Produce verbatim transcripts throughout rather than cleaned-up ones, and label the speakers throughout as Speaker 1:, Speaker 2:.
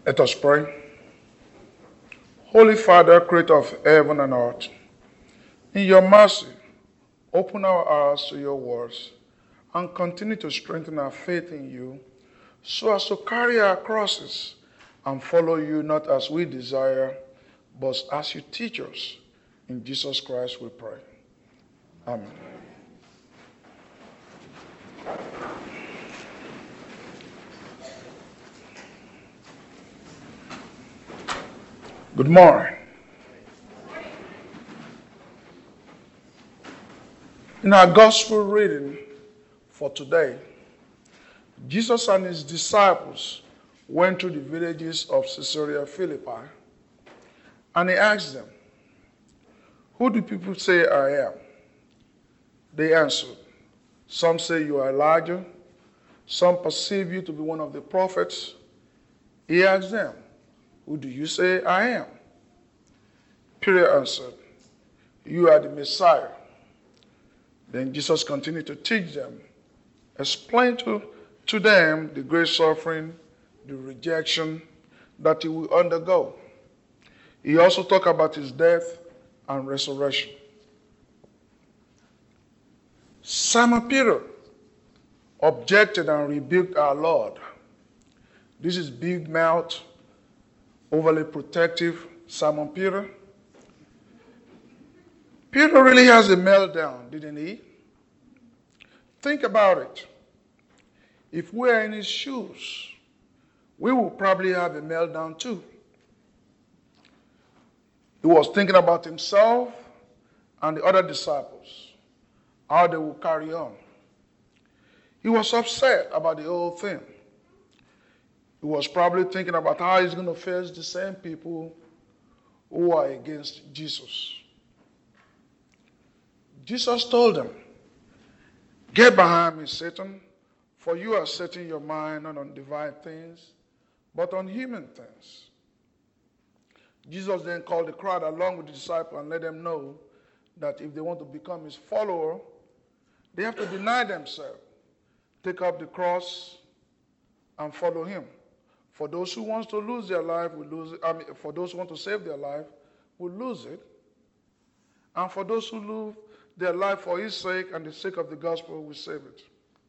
Speaker 1: Let us pray. Holy Father, creator of heaven and earth, in your mercy, open our eyes to your words and continue to strengthen our faith in you so as to carry our crosses and follow you not as we desire, but as you teach us. In Jesus Christ we pray. Amen. Good morning. In our gospel reading for today, Jesus and his disciples went to the villages of Caesarea Philippi, and he asked them, "Who do people say I am?" They answered, "Some say you are Elijah, some perceive you to be one of the prophets." He asked them, "Who do you say I am?" Peter answered, "You are the Messiah." Then Jesus continued to teach them, explain to, to them the great suffering, the rejection that he will undergo. He also talked about his death and resurrection. Simon Peter objected and rebuked our Lord. This is big mouth, overly protective Simon Peter. Peter really has a meltdown, didn't he? Think about it. If we're in his shoes, we will probably have a meltdown too. He was thinking about himself and the other disciples, how they will carry on. He was upset about the whole thing. He was probably thinking about how he's going to face the same people who are against Jesus. Jesus told him, "Get behind me, Satan, for you are setting your mind not on divine things, but on human things." Jesus then called the crowd along with the disciples and let them know that if they want to become his follower, they have to deny themselves, take up the cross, and follow him. For those who want to lose their life will lose it. I mean, for those who want to save their life will lose it. And for those who lose their life for his sake and the sake of the gospel will save it.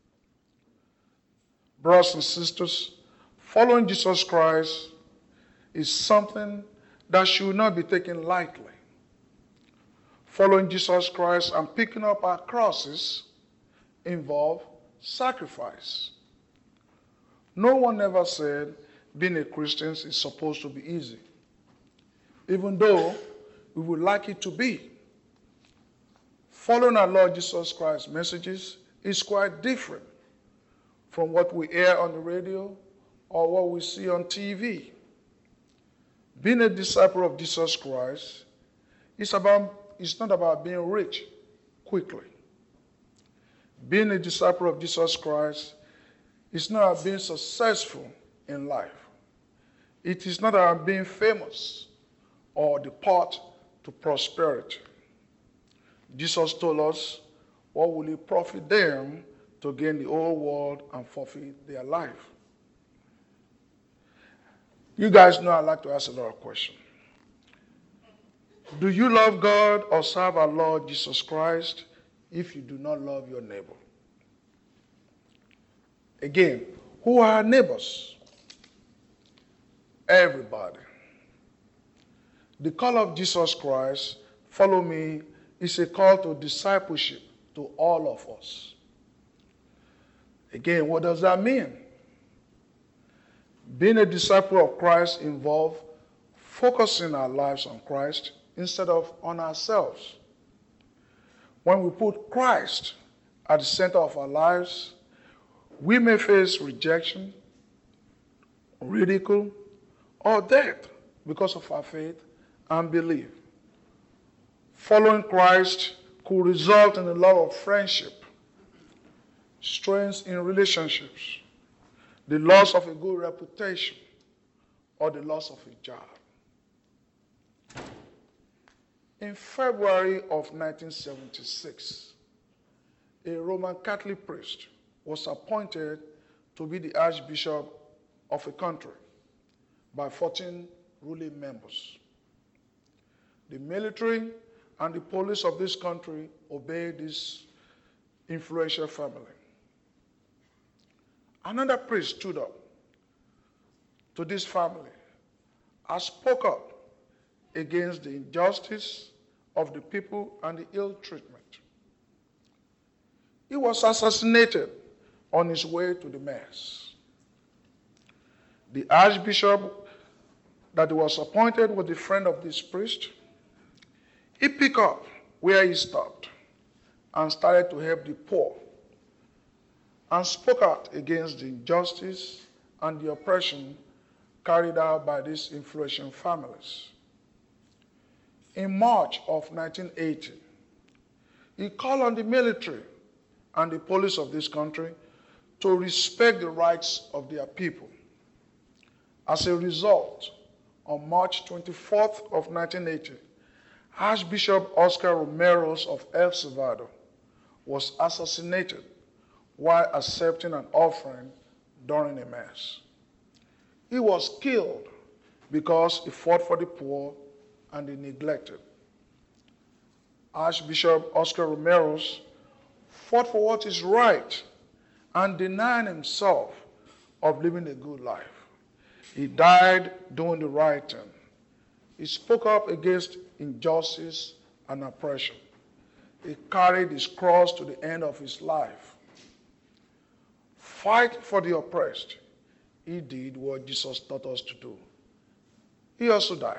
Speaker 1: Brothers and sisters, following Jesus Christ is something that should not be taken lightly. Following Jesus Christ and picking up our crosses involve sacrifice. No one ever said being a Christian is supposed to be easy, even though we would like it to be. Following our Lord Jesus Christ's messages is quite different from what we hear on the radio or what we see on T V. Being a disciple of Jesus Christ is about, it's not about being rich quickly. Being a disciple of Jesus Christ is not about being successful in life. It is not about being famous or the path to prosperity. Jesus told us, what will it profit them to gain the whole world and forfeit their life? You guys know I like to ask a lot of questions. Do you love God or serve our Lord Jesus Christ if you do not love your neighbor? Again, who are our neighbors? Everybody. The call of Jesus Christ, follow me, is a call to discipleship to all of us. Again, what does that mean? Being a disciple of Christ involves focusing our lives on Christ instead of on ourselves. When we put Christ at the center of our lives, we may face rejection, ridicule, or death because of our faith and belief. Following Christ could result in a lot of friendship, strains in relationships, the loss of a good reputation, or the loss of a job. In February of nineteen seventy-six, a Roman Catholic priest was appointed to be the Archbishop of a country. by fourteen ruling members. The military and the police of this country obeyed this influential family. Another priest stood up to this family and spoke up against the injustice of the people and the ill treatment. He was assassinated on his way to the mass. The archbishop that was appointed was a friend of this priest. He picked up where he stopped and started to help the poor and spoke out against the injustice and the oppression carried out by these influential families. In March of nineteen eighty, he called on the military and the police of this country to respect the rights of their people. As a result, on March twenty-fourth of nineteen eighty, Archbishop Oscar Romeros of El Salvador was assassinated while accepting an offering during a mass. He was killed because he fought for the poor and the neglected. Archbishop Oscar Romeros fought for what is right and denied himself of living a good life. He died doing the right thing. He spoke up against injustice and oppression. He carried his cross to the end of his life. Fight for the oppressed. He did what Jesus taught us to do. He also died.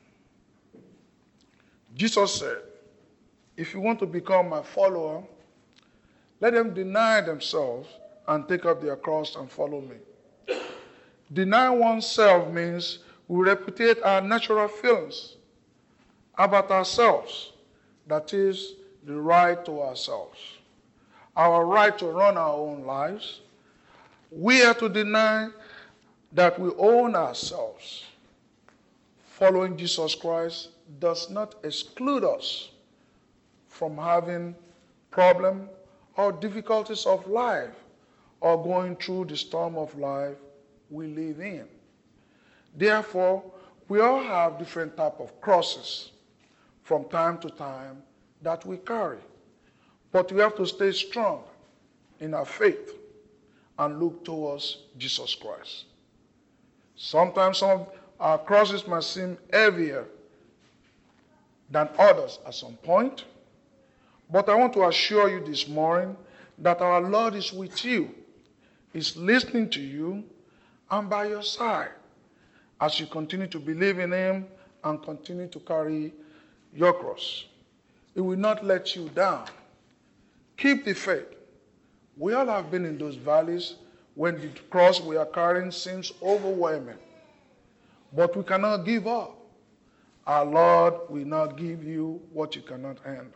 Speaker 1: Jesus said, if you want to become my follower, let them deny themselves and take up their cross and follow me. Deny oneself means we repudiate our natural feelings about ourselves, that is, the right to ourselves, our right to run our own lives. We are to deny that we own ourselves. Following Jesus Christ does not exclude us from having problems or difficulties of life or going through the storm of life we live in. Therefore, we all have different types of crosses from time to time that we carry. But we have to stay strong in our faith and look towards Jesus Christ. Sometimes some of our crosses might seem heavier than others at some point, but I want to assure you this morning that our Lord is with you, is listening to you, and by your side as you continue to believe in him and continue to carry your cross. He will not let you down. Keep the faith. We all have been in those valleys when the cross we are carrying seems overwhelming. But we cannot give up. Our Lord will not give you what you cannot handle.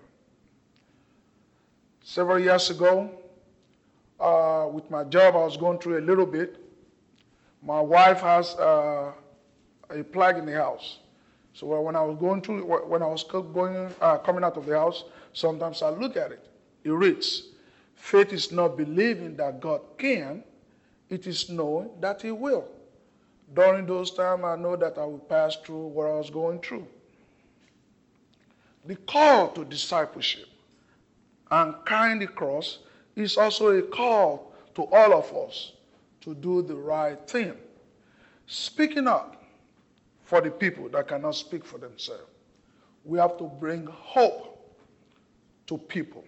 Speaker 1: Several years ago, uh, with my job, I was going through a little bit. My wife has uh, a plug in the house. So when I was going through, when I was going, uh, coming out of the house, sometimes I look at it. It reads, faith is not believing that God can, it is knowing that he will. During those times, I know that I will pass through what I was going through. The call to discipleship and carrying the cross is also a call to all of us to do the right thing. Speaking up for the people that cannot speak for themselves. We have to bring hope to people.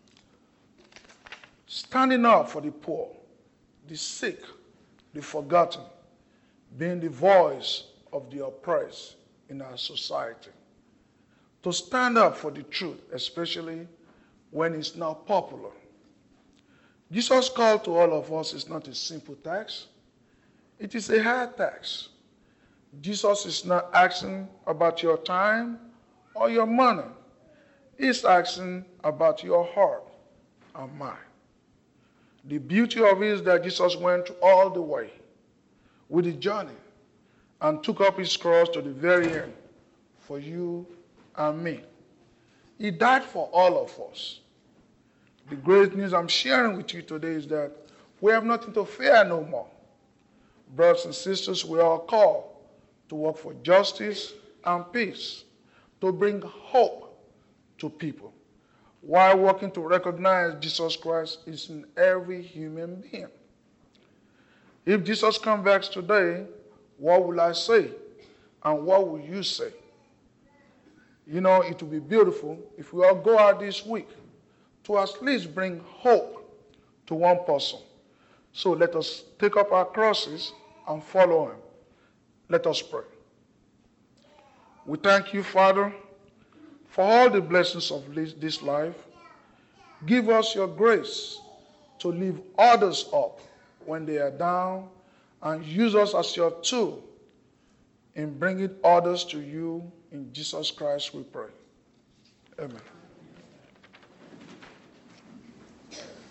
Speaker 1: Standing up for the poor, the sick, the forgotten, being the voice of the oppressed in our society. To stand up for the truth, especially when it's not popular. Jesus' call to all of us is not a simple task. It is a hard task. Jesus is not asking about your time or your money. He's asking about your heart and mind. The beauty of it is that Jesus went all the way with the journey and took up his cross to the very end for you and me. He died for all of us. The great news I'm sharing with you today is that we have nothing to fear no more. Brothers and sisters, we are called to work for justice and peace, to bring hope to people, while working to recognize Jesus Christ is in every human being. If Jesus comes back today, what will I say? And what will you say? You know, it will be beautiful if we all go out this week to at least bring hope to one person. So let us take up our crosses and follow him. Let us pray. We thank you, Father, for all the blessings of this life. Give us your grace to lift others up when they are down, and use us as your tool in bringing others to you. In Jesus Christ we pray. Amen.